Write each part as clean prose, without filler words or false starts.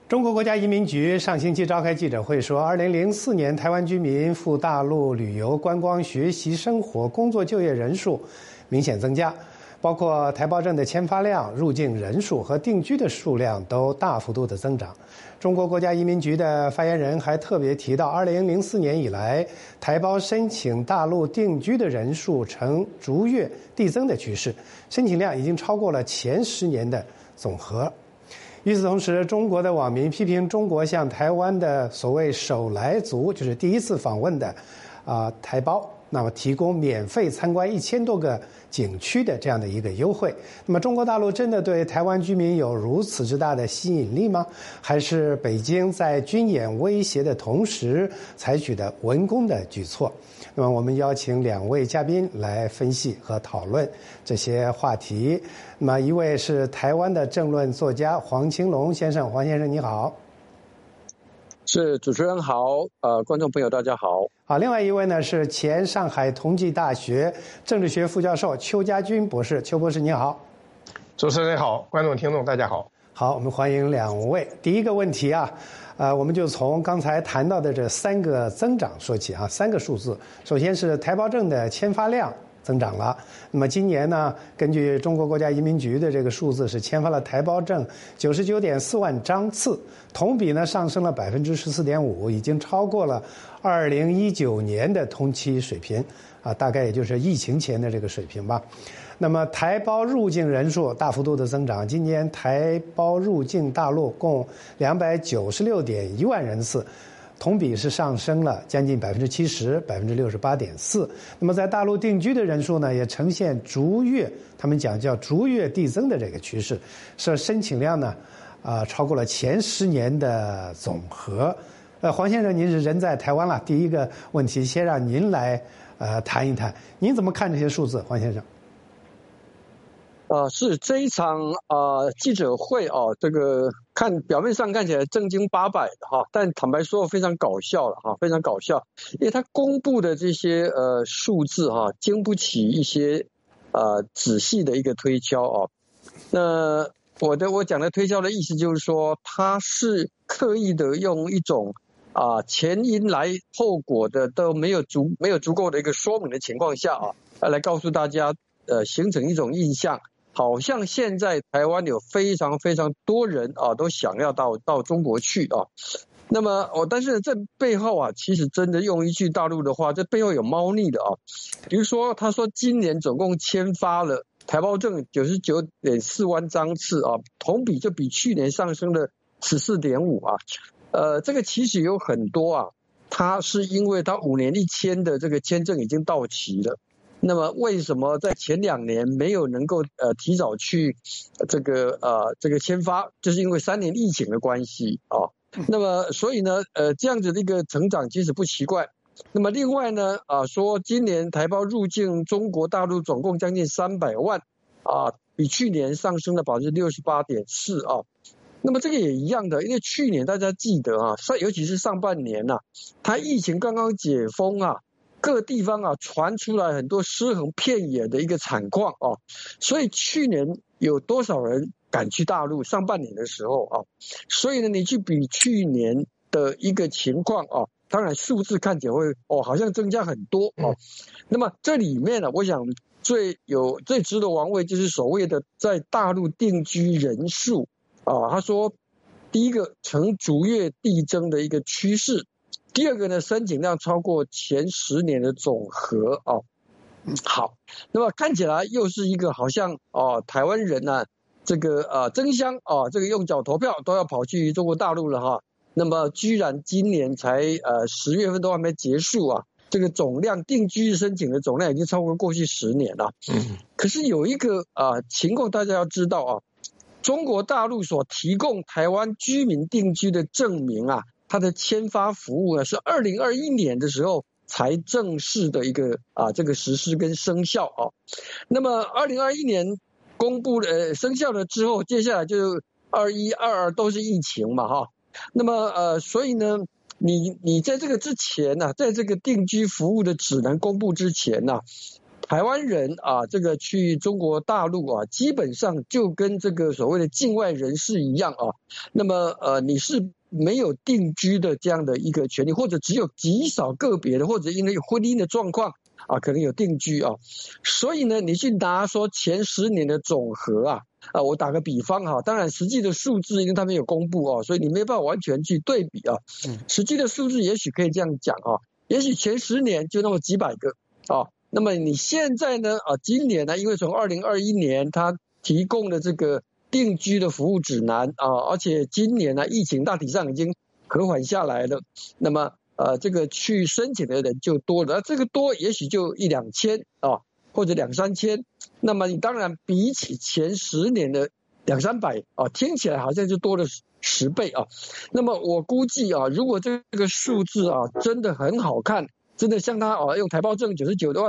中国国家移民局上星期召开记者会说，2004年台湾居民赴大陆旅游、观光、学习、生活、工作、就业人数明显增加，包括台胞证的签发量、入境人数和定居的数量都大幅度的增长。中国国家移民局的发言人还特别提到，2004年以来，台胞申请大陆定居的人数呈逐月递增的趋势，申请量已经超过了前10年的总和。与此同时，中国的网民批评中国向台湾的所谓首来族，就是第一次访问的台胞，那么提供免费参观1000多个景区的这样的一个优惠。那么中国大陆真的对台湾居民有如此之大的吸引力吗？还是北京在军演威胁的同时采取的文攻的举措？那么我们邀请2位嘉宾来分析和讨论这些话题。那么一位是台湾的政论作家黄清龙先生，黄先生你好。 是，主持人好，观众朋友大家好。 好，另外一位呢是前上海同济大学政治学副教授邱家军博士，邱博士你好。 主持人好，观众听众大家好。 好，我们欢迎2位。第一个问题我们就从刚才谈到的这3个增长说起3个数字。首先是台胞证的签发量增长了，那么今年呢，根据中国国家移民局的这个数字是签发了台胞证99.4万张次，同比呢上升了14.5%，已经超过了2019年的同期水平大概也就是疫情前的这个水平吧。那么台胞入境人数大幅度的增长，今年台胞入境大陆共296.1万人次，同比是上升了将近70%， 68.4%。那么在大陆定居的人数呢，也呈现逐月，他们讲叫逐月递增的这个趋势，是申请量呢超过了前10年的总和。黄先生，您是人在台湾了，第一个问题先让您来谈一谈，您怎么看这些数字，黄先生？ 是这一场记者会这个表面上看起来正经八百的但坦白说非常搞笑了非常搞笑，因为他公布的这些数字经不起一些仔细的一个推敲那我讲的推敲的意思就是说，他是刻意的用一种前因来后果的都没有足够的一个说明的情况下来告诉大家形成一种印象。好像现在台湾有非常非常多人都想要到中国去那么但是这背后其实真的用一句大陆的话，这背后有猫腻的比如说他说今年总共签发了台胞证99.4万张次同比就比去年上升了14.5这个其实有很多他是因为他5年1签的这个签证已经到期了。那么为什么在前2年没有能够提早去这个签发，就是因为3年疫情的关系那么所以呢这样子的一个成长其实不奇怪。那么另外呢说今年台胞入境中国大陆总共将近300万比去年上升了68.4%那么这个也一样的，因为去年大家记得尤其是上半年它疫情刚刚解封各地方传出来很多尸横遍野的一个惨况所以去年有多少人赶去大陆上半年的时候所以呢你去比去年的一个情况当然数字看起来会好像增加很多那么这里面呢我想最值得玩味就是所谓的在大陆定居人数他说第一个呈逐月递增的一个趋势，第二个呢，申请量超过前10年的总和好，那么看起来又是一个好像台湾人这个争相这个用脚投票都要跑去中国大陆了那么居然今年才10月份都还没结束这个总量定居申请的总量已经超过过去10年了。可是有一个情况大家要知道中国大陆所提供台湾居民定居的证明它的签发服务是2021年的时候才正式的一个这个实施跟生效那么2021年公布生效了之后，接下来就21、22都是疫情嘛那么所以呢你在这个之前在这个定居服务的指南公布之前台湾人啊，这个去中国大陆啊，基本上就跟这个所谓的境外人士一样啊。那么你是没有定居的这样的一个权利，或者只有极少个别的，或者因为婚姻的状况啊，可能有定居啊。所以呢，你去拿说前10年的总和啊，我打个比方哈，当然实际的数字因为他们有公布啊，所以你没办法完全去对比啊。实际的数字也许可以这样讲啊，也许前10年就那么几百个啊。那么你现在呢？今年呢，因为从2021年它提供的这个定居的服务指南啊，而且今年呢，疫情大体上已经和缓下来了。那么这个去申请的人就多了，那这个多也许就1-2千啊，或者2-3千。那么你当然比起前10年的200-300啊，听起来好像就多了10倍啊。那么我估计啊，如果这个数字啊真的很好看。真的像他用台胞证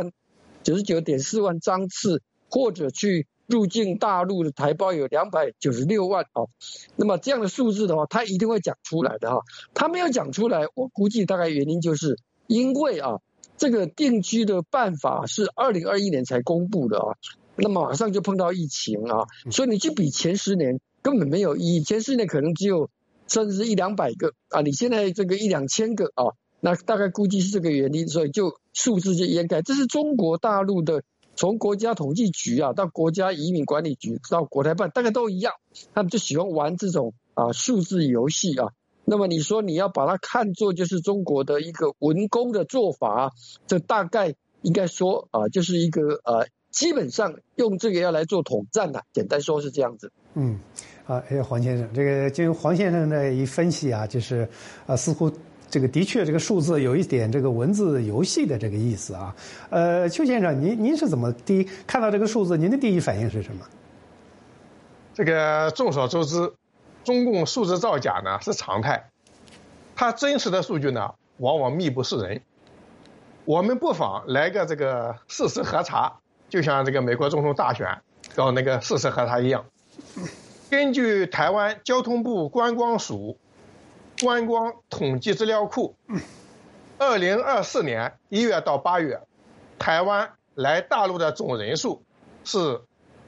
99.4万张次，或者去入境大陆的台胞有296万那么这样的数字的话，他一定会讲出来的哈。他没有讲出来，我估计大概原因就是因为这个定居的办法是2021年才公布的那么马上就碰到疫情所以你去比前10年根本没有意义，前10年可能只有甚至100-200个你现在这个1-2千个那大概估计是这个原因，所以就数字就掩盖。这是中国大陆的，从国家统计局到国家移民管理局到国台办，大概都一样，他们就喜欢玩这种数字游戏那么你说你要把它看作就是中国的一个文攻的做法这大概应该说就是一个基本上用这个要来做统战简单说是这样子。 黄先生，这个经黄先生的一分析就是似乎。这个的确，这个数字有一点这个文字游戏的这个意思邱先生，您是怎么看到这个数字？您的第一反应是什么？ 这个众所周知，中共数字造假呢是常态，它真实的数据呢往往密不示人。我们不妨来个这个事实核查，就像这个美国总统大选搞那个事实核查一样。根据台湾交通部观光署观光统计资料库，2024年1月到8月，台湾来大陆的总人数是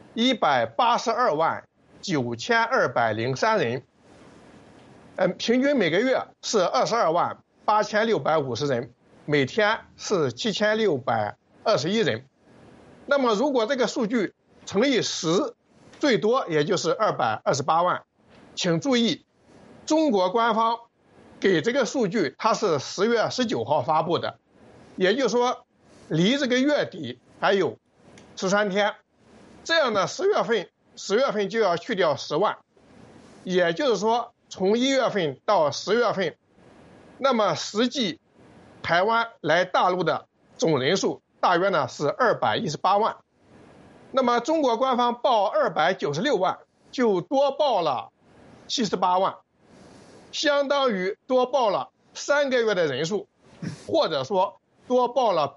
182万9203人，平均每个月是22万8650人，每天是7621人。那么如果这个数据乘以10，最多也就是228万。请注意。中国官方给这个数据，它是10月19号发布的，也就是说，离这个月底还有13天，这样呢10月份就要去掉10万，也就是说，从1月份到10月份，那么实际台湾来大陆的总人数大约呢是218万，那么中国官方报296万，就多报了78万。相当于多报了3个月的人数，或者说多报了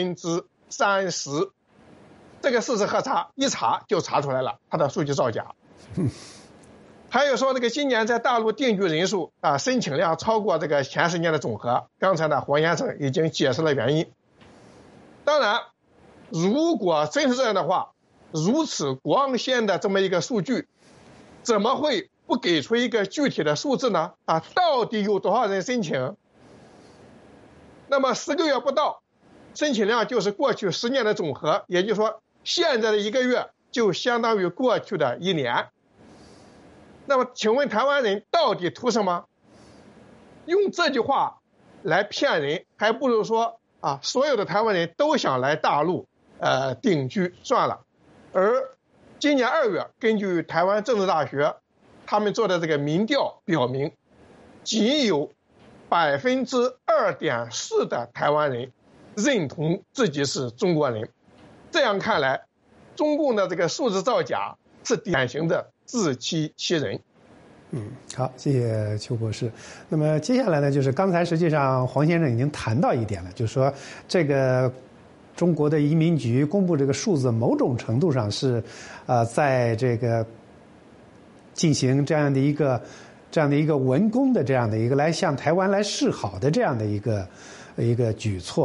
30%。这个事实核查一查就查出来了，它的数据造假。还有说这个今年在大陆定居人数申请量超过这个前10年的总和，刚才呢黄先生已经解释了原因。当然，如果真是这样的话，如此光鲜的这么一个数据，怎么会不给出一个具体的数字呢？到底有多少人申请？那么10个月不到，申请量就是过去10年的总和，也就是说，现在的1个月就相当于过去的1年。那么，请问台湾人到底图什么？用这句话来骗人，还不如说所有的台湾人都想来大陆定居算了。而今年2月，根据台湾政治大学他们做的这个民调表明，仅有2.4% 的台湾人认同自己是中国人。这样看来，中共的这个数字造假是典型的自欺欺人。 好，谢谢邱博士。那么接下来呢，就是刚才实际上黄先生已经谈到一点了，就是说这个中国的移民局公布这个数字，某种程度上是在这个进行这样的一个文攻的这样的一个来向台湾来示好的这样的一个举措。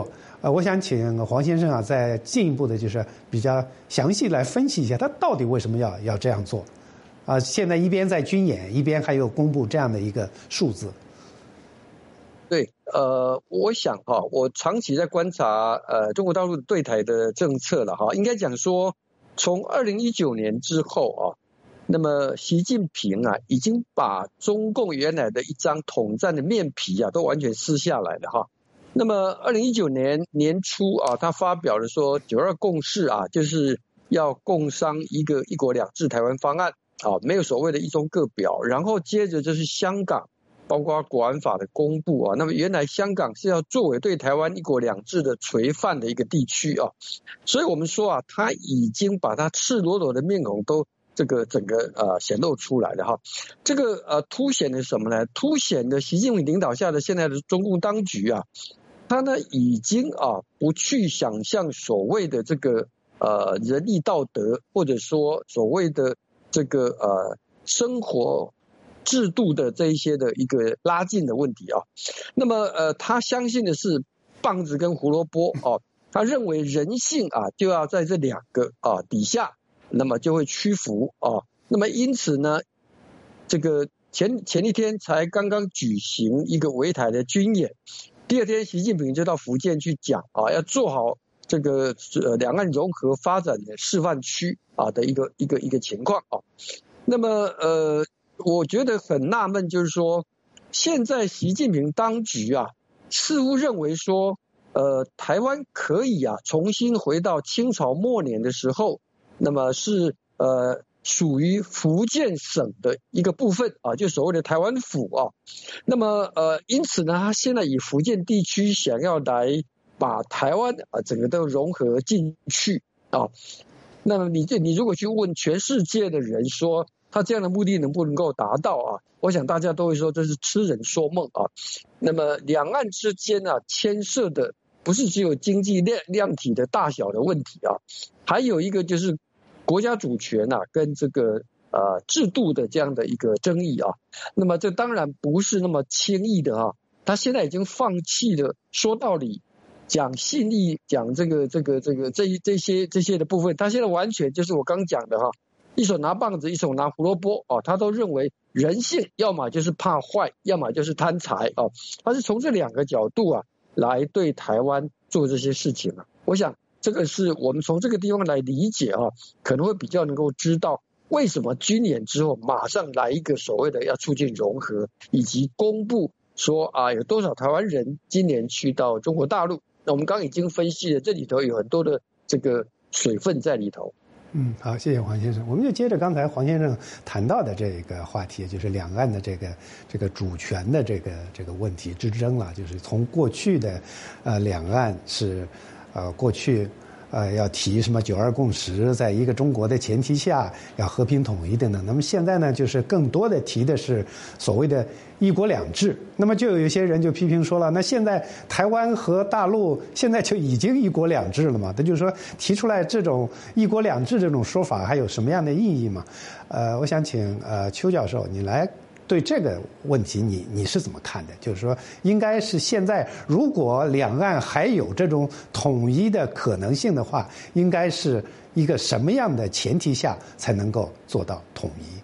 我想请黄先生啊，再进一步的就是比较详细来分析一下，他到底为什么要这样做？现在一边在军演，一边还有公布这样的一个数字。 对，我想我长期在观察中国大陆对台的政策了应该讲说，从2019年之后那么习近平已经把中共原来的一张统战的面皮都完全撕下来了那么2019年年初他发表了说9·2共识就是要共商一个一国两制台湾方案没有所谓的一中各表，然后接着就是香港包括国安法的公布那么原来香港是要作为对台湾一国两制的垂范的一个地区所以我们说他已经把他赤裸裸的面孔都这个整个显露出来了这个凸显了什么呢？凸显了习近平领导下的现在的中共当局他呢已经不去想象所谓的这个仁义道德，或者说所谓的这个生活制度的这一些的一个拉近的问题那么他相信的是棒子跟胡萝卜他认为人性就要在这两个底下，那么就会屈服那么因此呢，这个前一天才刚刚举行一个围台的军演，第二天习近平就到福建去讲要做好这个两岸融合发展的示范区的一个情况那么我觉得很纳闷，就是说现在习近平当局似乎认为说台湾可以重新回到清朝末年的时候，那么是属于福建省的一个部分就所谓的台湾府那么因此呢，他现在以福建地区想要来把台湾整个都融合进去那么你如果去问全世界的人说他这样的目的能不能够达到我想大家都会说这是痴人说梦那么两岸之间牵涉的不是只有经济量体的大小的问题还有一个就是国家主权跟这个制度的这样的一个争议那么这当然不是那么轻易的他现在已经放弃了说道理讲信义讲这些的部分，他现在完全就是我刚讲的一手拿棒子一手拿胡萝卜他都认为人性要么就是怕坏，要么就是贪财他是从这两个角度来对台湾做这些事情我想这个是我们从这个地方来理解可能会比较能够知道为什么军演之后马上来一个所谓的要促进融合，以及公布说有多少台湾人今年去到中国大陆。那我们刚刚已经分析了，这里头有很多的这个水分在里头。 好，谢谢黄先生。我们就接着刚才黄先生谈到的这个话题，就是两岸的这个主权的这个问题之争了。就是从过去的两岸是过去要提什么9·2共识，在一个中国的前提下要和平统一等等。那么现在呢，就是更多的提的是所谓的一国两制。那么就有一些人就批评说了，那现在台湾和大陆现在就已经一国两制了嘛？他就是说提出来这种一国两制这种说法还有什么样的意义嘛？我想请邱教授你来对这个问题你是怎么看的？就是说，应该是现在如果两岸还有这种统一的可能性的话，应该是一个什么样的前提下才能够做到统一？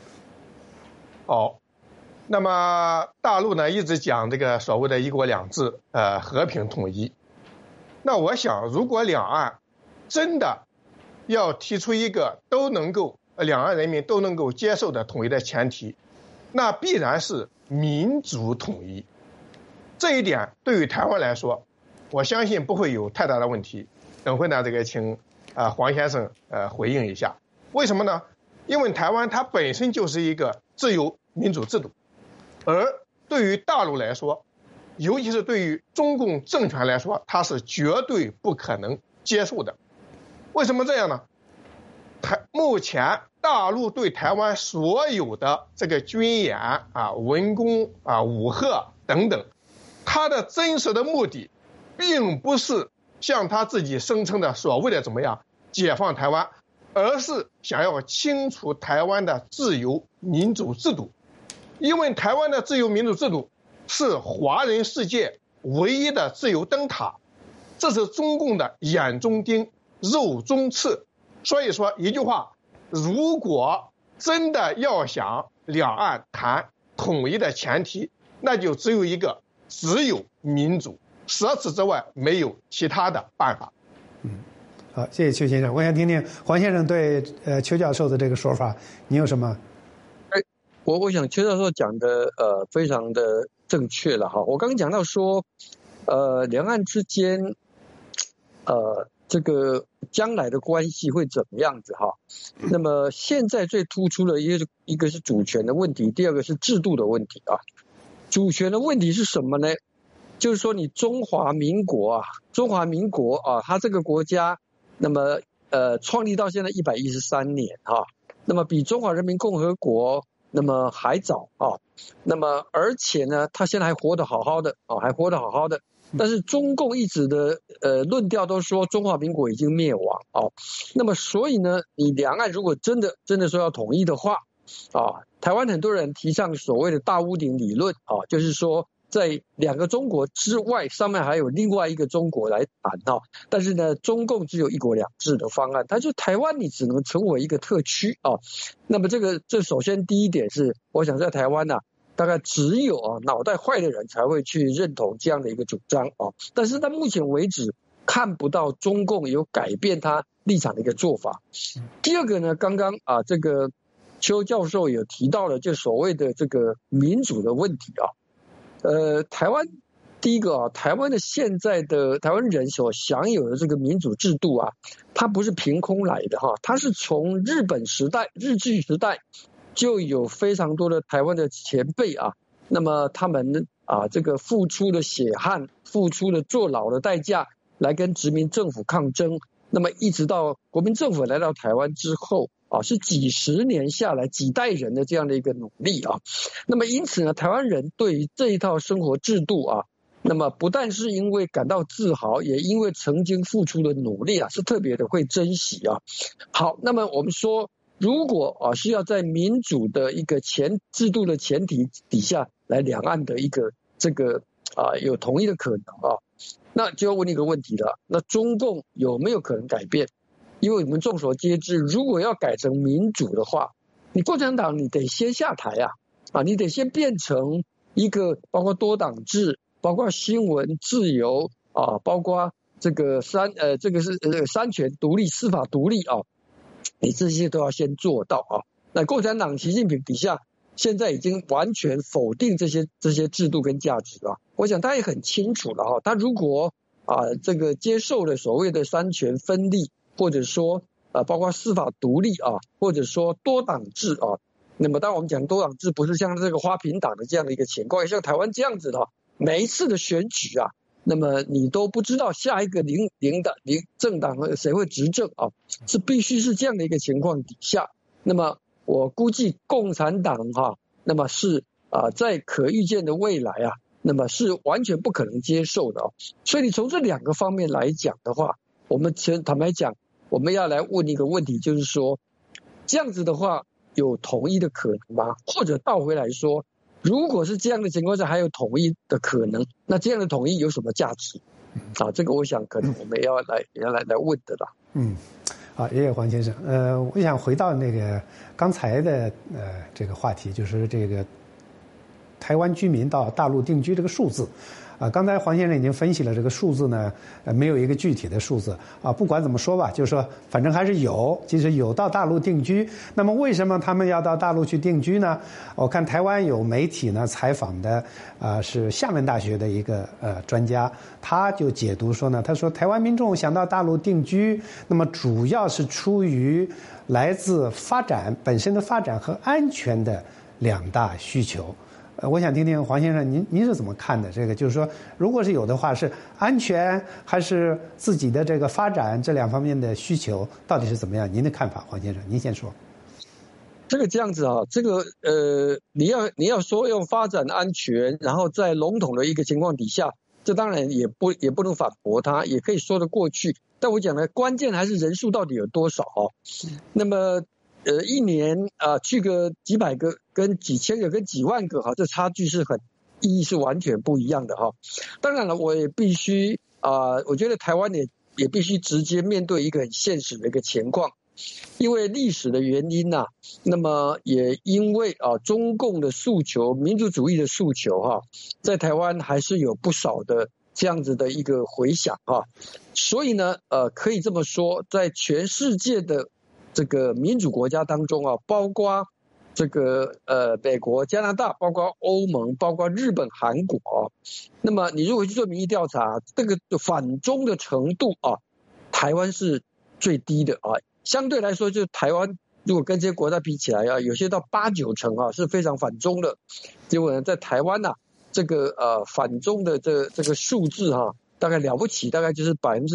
那么大陆呢一直讲这个所谓的一国两制，和平统一。那我想，如果两岸真的要提出一个两岸人民都能够接受的统一的前提，那必然是民族统一。这一点对于台湾来说，我相信不会有太大的问题。等会呢，请黄先生回应一下。为什么呢？因为台湾它本身就是一个自由民主制度，而对于大陆来说，尤其是对于中共政权来说，它是绝对不可能接受的。为什么这样呢？目前大陆对台湾所有的这个军演文攻武吓等等，它的真实的目的并不是像他自己声称的所谓的怎么样解放台湾，而是想要清除台湾的自由民主制度。因为台湾的自由民主制度是华人世界唯一的自由灯塔， 这是中共的眼中钉、肉中刺。所以说一句话，如果真的要想两岸谈统一的前提，那就只有一个，只有民主，除此之外没有其他的办法。 好，谢谢邱先生。我想听听黄先生对邱教授的这个说法，你有什么？ 我想邱教授讲的非常的正确了哈。我刚刚讲到说，两岸之间这个将来的关系会怎么样子哈？那么现在最突出的一个是主权的问题，第二个是制度的问题啊。主权的问题是什么呢？就是说你中华民国啊，它这个国家，那么创立到现在113年哈，那么比中华人民共和国那么还早啊，那么而且呢，它现在还活得好好的啊，但是中共一直的论调都说中华民国已经灭亡啊，那么所以呢，你两岸如果真的说要统一的话啊，台湾很多人提倡所谓的大屋顶理论啊，就是说在两个中国之外，上面还有另外一个中国来谈啊，但是呢，中共只有一国两制的方案，它就台湾你只能成为一个特区啊，那么这首先第一点是，我想在台湾大概只有脑袋坏的人才会去认同这样的一个主张啊，但是到目前为止看不到中共有改变他立场的一个做法。第二个呢，刚刚这个邱教授有提到了就所谓的这个民主的问题啊，台湾第一个台湾的现在的台湾人所享有的这个民主制度啊，它不是凭空来的哈，它是从日据时代就有非常多的台湾的前辈啊，那么他们这个付出了血汗，付出了坐牢的代价来跟殖民政府抗争，那么一直到国民政府来到台湾之后是几十年下来几代人的这样的一个努力啊，那么因此呢，台湾人对于这一套生活制度那么不但是因为感到自豪，也因为曾经付出的努力是特别的会珍惜啊。好，那么我们说，如果是要在民主的一个制度的前提底下来两岸的一个这个有统一的可能那就要问一个问题了，那中共有没有可能改变？因为我们众所皆知，如果要改成民主的话，你共产党你得先下台你得先变成一个包括多党制，包括新闻自由包括这个三权独立、司法独立你这些都要先做到那共产党习近平底下现在已经完全否定这些制度跟价值了。我想他也很清楚了他如果这个接受了所谓的三权分立，或者说包括司法独立或者说多党制那么当我们讲多党制，不是像这个花瓶党的这样的一个情况，像台湾这样子的每一次的选举那么你都不知道下一个政党谁会执政是必须是这样的一个情况底下，那么我估计共产党那么是在可预见的未来那么是完全不可能接受的所以你从这两个方面来讲的话，我们坦白讲，我们要来问一个问题，就是说这样子的话有统一的可能吗？或者倒回来说，如果是这样的情况下还有统一的可能，那这样的统一有什么价值这个我想可能我们要来问的啦。 谢谢黄先生。我想回到那个刚才的这个话题，就是这个台湾居民到大陆定居这个数字。刚才黄先生已经分析了这个数字呢，没有一个具体的数字不管怎么说吧，就是说反正还是有，即使有到大陆定居。那么为什么他们要到大陆去定居呢？我看台湾有媒体呢采访的是厦门大学的一个专家，他就解读说呢，他说台湾民众想到大陆定居，那么主要是出于来自本身的发展和安全的两大需求。我想听听黄先生您是怎么看的？这个就是说，如果是有的话，是安全还是自己的这个发展这两方面的需求到底是怎么样？您的看法，黄先生，您先说。 这个这样子这个你要说用发展安全，然后在笼统的一个情况底下，这当然也不能反驳他，也可以说得过去。但我讲的关键还是人数到底有多少那么一年去个几百个跟几千个跟几万个这差距是意义是完全不一样的当然了，我也必须我觉得台湾也必须直接面对一个很现实的一个情况，因为历史的原因啊，那么也因为中共的诉求、民族主义的诉求在台湾还是有不少的这样子的一个回响所以呢，可以这么说，在全世界的这个民主国家当中包括这个美国、加拿大，包括欧盟，包括日本、韩国那么你如果去做民意调查，这个反中的程度台湾是最低的相对来说，就是台湾如果跟这些国家比起来有些到8、9成是非常反中的。结果呢，在台湾这个反中的这个数字大概了不起，大概就是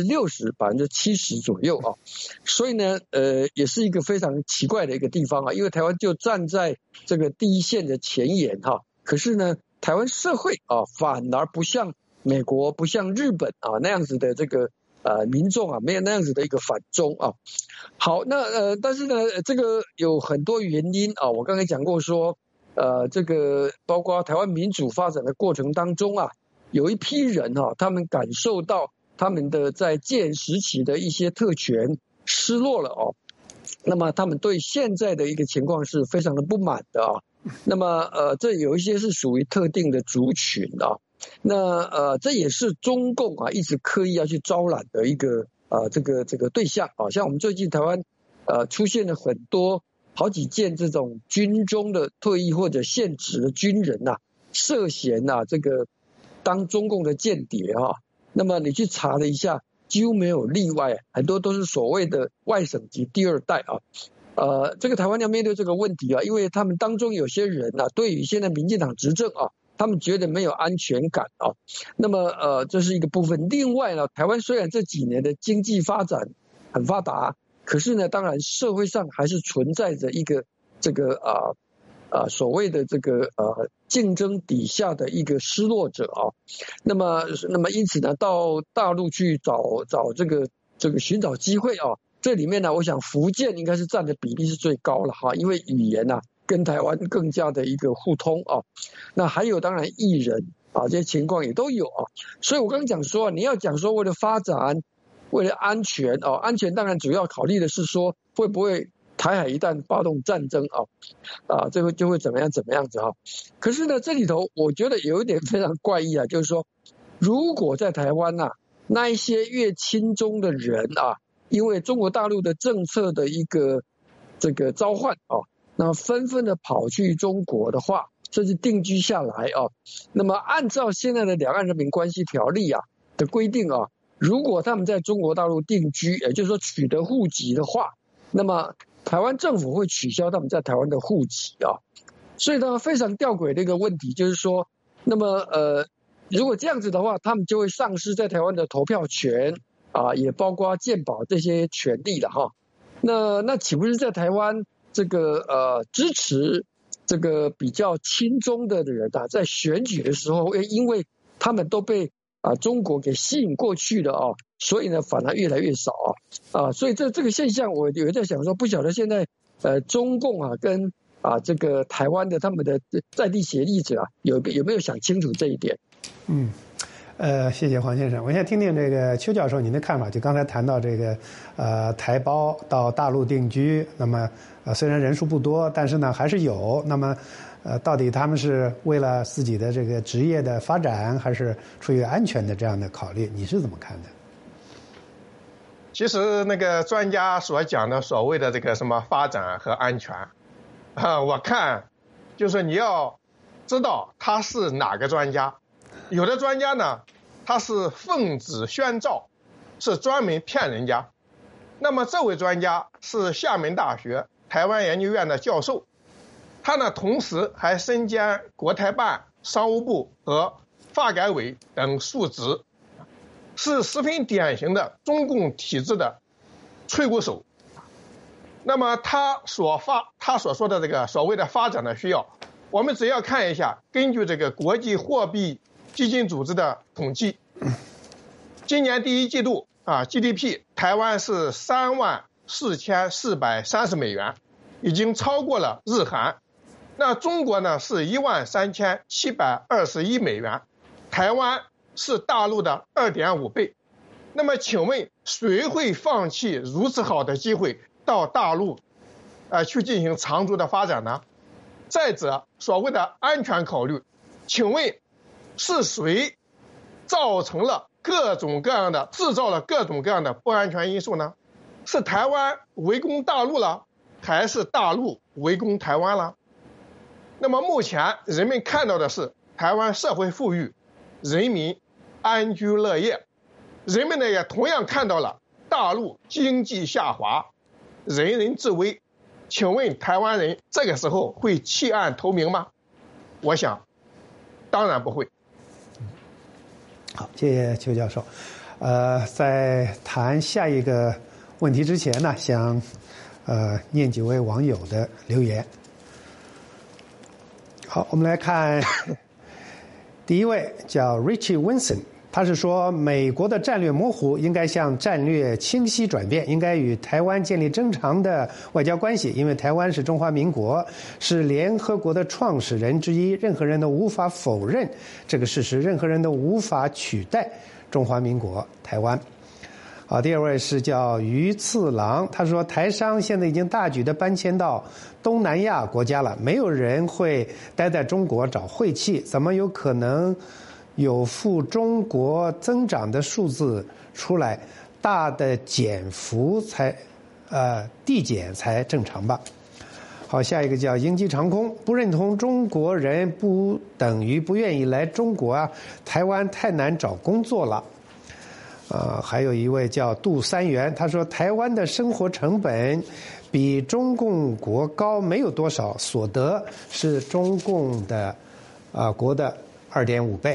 60%、70%左右所以呢，也是一个非常奇怪的一个地方因为台湾就站在这个第一线的前沿可是呢，台湾社会反而不像美国、不像日本那样子的这个民众没有那样子的一个反中好，那但是呢，这个有很多原因我刚才讲过说，这个包括台湾民主发展的过程当中有一批人他们感受到他们的在戒严时期的一些特权失落了那么他们对现在的一个情况是非常的不满的那么这有一些是属于特定的族群那这也是中共一直刻意要去招揽的一个这个对象像我们最近台湾出现了很多好几件这种军中的退役或者现职的军人涉嫌这个当中共的间谍那么你去查了一下，几乎没有例外，很多都是所谓的外省籍第二代这个台湾要面对这个问题因为他们当中有些人对于现在民进党执政他们觉得没有安全感那么这是一个部分。另外呢，台湾虽然这几年的经济发展很发达，可是呢，当然社会上还是存在着一个这个所谓的这个竞争底下的一个失落者那么因此呢，到大陆去找这个寻找机会这里面呢，我想福建应该是占的比例是最高了因为语言跟台湾更加的一个互通那还有当然艺人这些情况也都有所以我刚刚讲说你要讲说为了发展、为了安全安全当然主要考虑的是说会不会台海一旦发动战争这个就会怎么样子可是呢，这里头我觉得有一点非常怪异就是说，如果在台湾那一些越亲中的人因为中国大陆的政策的一个这个召唤那纷纷的跑去中国的话，甚至定居下来那么按照现在的两岸人民关系条例的规定如果他们在中国大陆定居，也就是说取得户籍的话，那么台湾政府会取消他们在台湾的户籍所以呢，非常吊诡的一个问题就是说，那么如果这样子的话，他们就会丧失在台湾的投票权也包括健保这些权利了那岂不是在台湾这个支持这个比较亲中的人在选举的时候，因为他们都被中国给吸引过去了所以呢反而越来越少所以这个现象我有在想说，不晓得现在中共跟这个台湾的他们的在地协力者有没有想清楚这一点？ 谢谢黄先生。我现在听听这个邱教授您的看法。就刚才谈到这个台胞到大陆定居，那么虽然人数不多，但是呢还是有。那么到底他们是为了自己的这个职业的发展，还是出于安全的这样的考虑？你是怎么看的？ 其实那个专家所讲的所谓的这个什么发展和安全我看就是你要知道他是哪个专家。有的专家呢，他是奉旨宣召，是专门骗人家。那么这位专家是厦门大学台湾研究院的教授，他呢同时还身兼国台办、商务部和发改委等数职，是十分典型的中共体制的吹鼓手。那么他所说的这个所谓的发展的需要，我们只要看一下，根据这个国际货币基金组织的统计，今年第一季度GDP 台湾是34430美元，已经超过了日韩。那中国呢是13721美元，台湾是大陆的2.5倍。 那么请问谁会放弃如此好的机会到大陆去进行长足的发展呢？再者，所谓的安全考虑，请问是谁造成了制造了各种各样的不安全因素呢？是台湾围攻大陆了，还是大陆围攻台湾了？那么目前人们看到的是台湾社会富裕，人民安居乐业，人们呢也同样看到了大陆经济下滑，人人自危。请问台湾人这个时候会弃暗投明吗？我想当然不会。 好，谢谢邱教授。在谈下一个问题之前呢，想念几位网友的留言。好，我们来看第一位叫 Richie Wilson， 他是说美国的战略模糊应该向战略清晰转变，应该与台湾建立正常的外交关系，因为台湾是中华民国，是联合国的创始人之一，任何人都无法否认这个事实，任何人都无法取代中华民国台湾。好，第二位是叫于次郎，他说台商现在已经大举的搬迁到东南亚国家了，没有人会待在中国找晦气，怎么有可能有负中国增长的数字出来？大的减幅才递减才正常吧。好，下一个叫英基长空，不认同中国人不等于不愿意来中国啊，台湾太难找工作了。还有一位叫杜三元，他说台湾的生活成本比中共国高没有多少，所得是中共的国的2.5倍。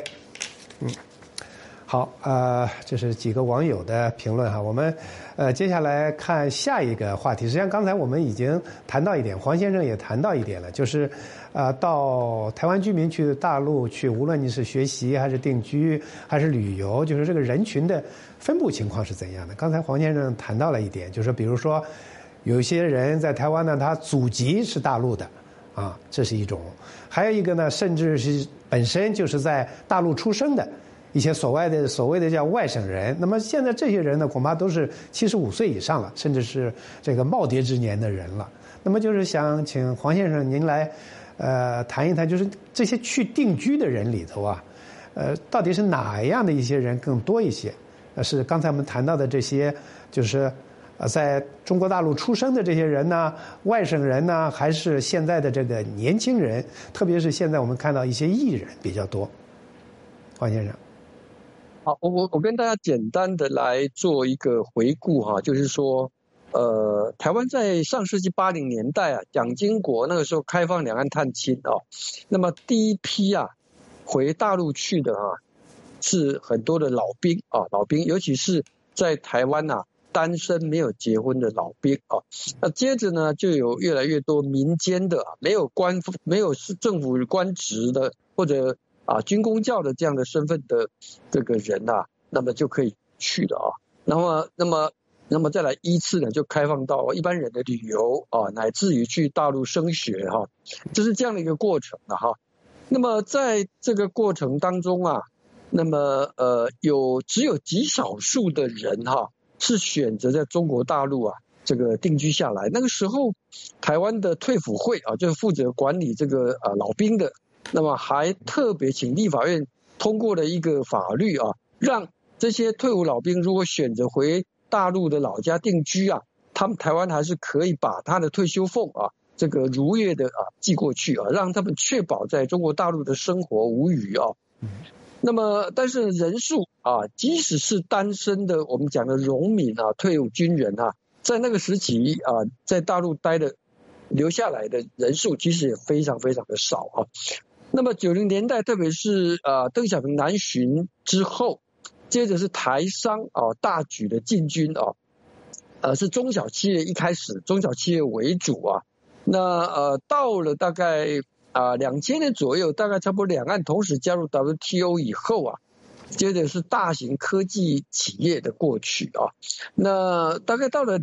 好，这是几个网友的评论哈。我们接下来看下一个话题。实际上刚才我们已经谈到一点，黄先生也谈到一点了，就是到台湾居民去大陆去，无论你是学习还是定居还是旅游，就是这个人群的分布情况是怎样的？刚才黄先生谈到了一点，就是比如说有一些人在台湾呢，他祖籍是大陆的啊，这是一种；还有一个呢，甚至是本身就是在大陆出生的一些所谓的叫外省人。那么现在这些人呢，恐怕都是75岁以上了，甚至是这个耄耋之年的人了。那么就是想请黄先生您来谈一谈，就是这些去定居的人里头啊，到底是哪样的一些人更多一些？是刚才我们谈到的这些，就是在中国大陆出生的这些人呢，外省人呢，还是现在的这个年轻人？特别是现在我们看到一些艺人比较多。黄先生。 好，我跟大家简单的来做一个回顾哈，就是说，台湾在上世纪80年代啊，蒋经国那个时候开放两岸探亲啊，那么第一批啊回大陆去的啊，是很多的老兵啊，尤其是在台湾啊单身没有结婚的老兵啊，那接着呢就有越来越多民间的没有是政府官职的或者军公教的这样的身份的这个人啊，那么就可以去的啊。那么再来依次呢，就开放到一般人的旅游啊，乃至于去大陆升学哈，这是这样的一个过程的哈。那么在这个过程当中啊，那么只有极少数的人哈是选择在中国大陆这个定居下来。那个时候，台湾的退辅会就是负责管理这个老兵的。那么还特别请立法院通过了一个法律让这些退伍老兵如果选择回大陆的老家定居他们台湾还是可以把他的退休俸这个如约的寄过去让他们确保在中国大陆的生活无虞那么但是人数即使是单身的我们讲的农民退伍军人在那个时期在大陆留下来的人数其实也非常非常的少那么90年代，特别是邓小平南巡之后，接着是台商大举的进军是中小企业一开始，中小企业为主那到了大概2000年左右，大概差不多两岸同时加入 WTO 以后接着是大型科技企业的过去那大概到了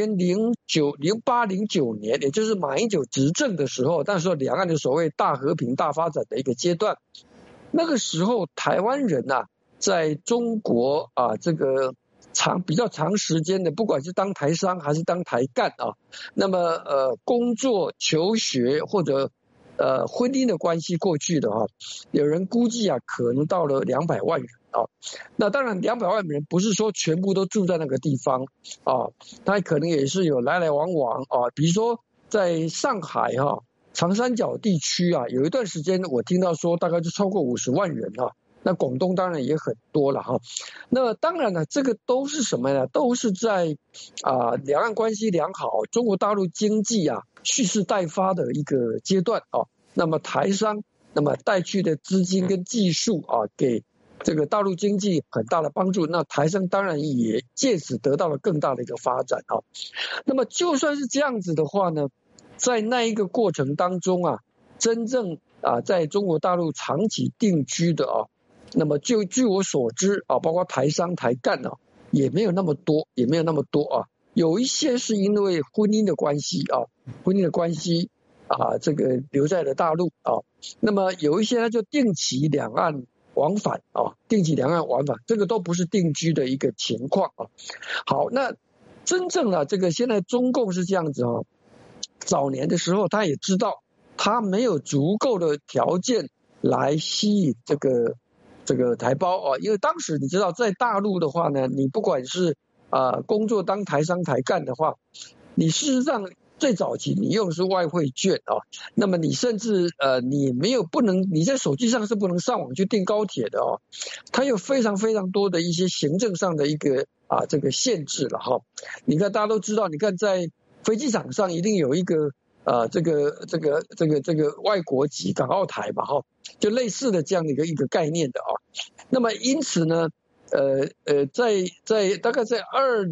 08、09年，也就是马英九执政的时候，那时候两岸的所谓大和平、大发展的一个阶段。那个时候，台湾人在中国这个比较长时间的，不管是当台商还是当台干啊，那么工作、求学或者婚姻的关系过去的哈，有人估计啊，可能到了200万人啊。那当然，200万人不是说全部都住在那个地方啊，他可能也是有来来往往啊。比如说在上海哈，长三角地区啊，有一段时间我听到说大概就超过50万人啊。那广东当然也很多了哈。那当然呢，这个都是什么呢？都是在两岸关系良好，中国大陆经济啊蓄势待发的一个阶段啊。那么台商那么带去的资金跟技术啊，给这个大陆经济很大的帮助。那台商当然也借此得到了更大的一个发展啊。那么就算是这样子的话呢，在那一个过程当中啊，真正在中国大陆长期定居的啊。那么就据我所知啊，包括台商台干啊，也没有那么多啊。有一些是因为婚姻的关系啊，这个留在了大陆啊。那么有一些呢就定期两岸往返，这个都不是定居的一个情况啊。好，那真正啊，这个现在中共是这样子啊，早年的时候他也知道他没有足够的条件来吸引这个台胞啊，因为当时你知道在大陆的话呢，你不管是工作当台商台干的话，你事实上最早期你用的是外汇券啊，那么你甚至你在手机上是不能上网去订高铁的哦，它有非常非常多的一些行政上的一个这个限制了哈。你看大家都知道，你看在飞机场上一定有一个这个外国籍港澳台嘛哈，就类似的这样的一个概念的啊。那么因此呢，大概在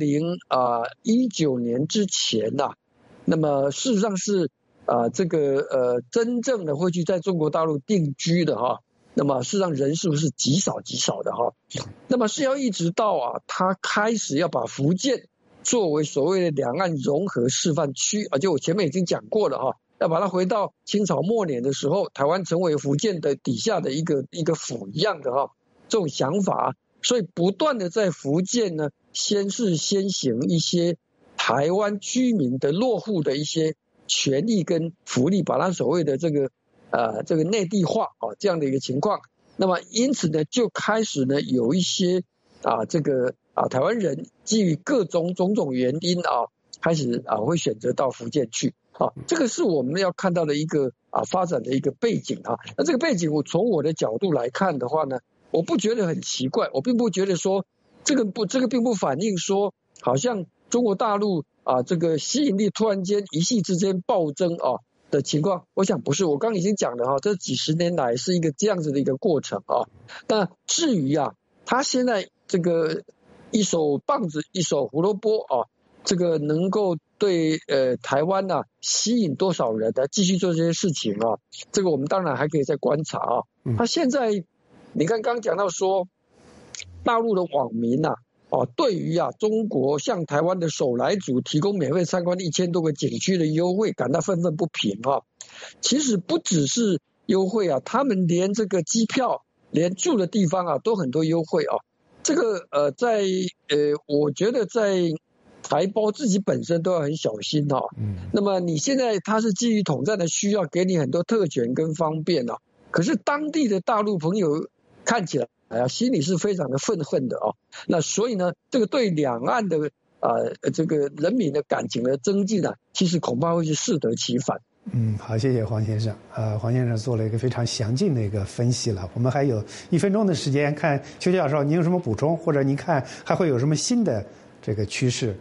2019年之前呐，那么事实上是真正的会去在中国大陆定居的哈，那么事实上人数是极少的哈。那么是要一直到他开始要把福建作为所谓的两岸融合示范区就我前面已经讲过了哈，要把它回到清朝末年的时候，台湾成为福建的底下的一个府一样的哈，这种想法，所以不断的在福建呢，先行一些台湾居民的落户的一些权利跟福利，把它所谓的这个内地化这样的一个情况。那么因此呢，就开始呢有一些台湾人基于各种原因开始会选择到福建去这个是我们要看到的一个发展的一个背景那这个背景我从我的角度来看的话呢，我不觉得很奇怪，我并不觉得说这个并不反映说好像中国大陆这个吸引力突然间一夕之间暴增的情况，我想不是。我刚已经讲了这几十年来是一个这样子的一个过程那至于他现在这个一手棒子一手胡萝卜这个能够对台湾吸引多少人来继续做这些事情这个我们当然还可以再观察他现在你看刚讲到说大陆的网民对于中国向台湾的首来族提供免费参观1000多个景区的优惠感到愤愤不平其实不只是优惠他们连这个机票连住的地方都很多优惠这个我觉得在台胞自己本身都要很小心那么你现在他是基于统战的需要给你很多特权跟方便可是当地的大陆朋友看起来心里是非常的愤恨的那所以呢，这个对两岸的这个人民的感情的增进其实恐怕会是适得其反。 好，谢谢黄先生。黄先生做了一个非常详尽的一个分析了。我们还有1分钟的时间，看邱教授您有什么补充，或者您看还会有什么新的这个趋势？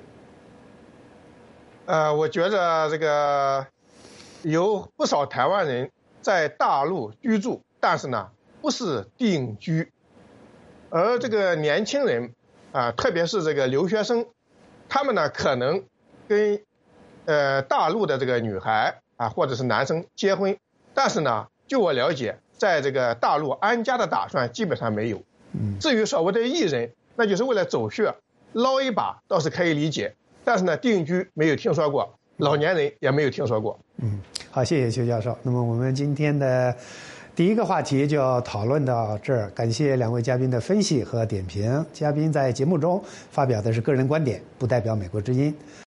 我觉得这个有不少台湾人在大陆居住，但是呢不是定居，而这个年轻人特别是这个留学生，他们呢可能跟大陆的这个女孩或者是男生结婚，但是呢就我了解，在这个大陆安家的打算基本上没有。至于所谓的艺人，那就是为了走穴捞一把倒是可以理解，但是呢定居没有听说过，老年人也没有听说过。 好，谢谢邱教授。那么我们今天的第一个话题就讨论到这儿，感谢两位嘉宾的分析和点评。嘉宾在节目中发表的是个人观点，不代表美国之音。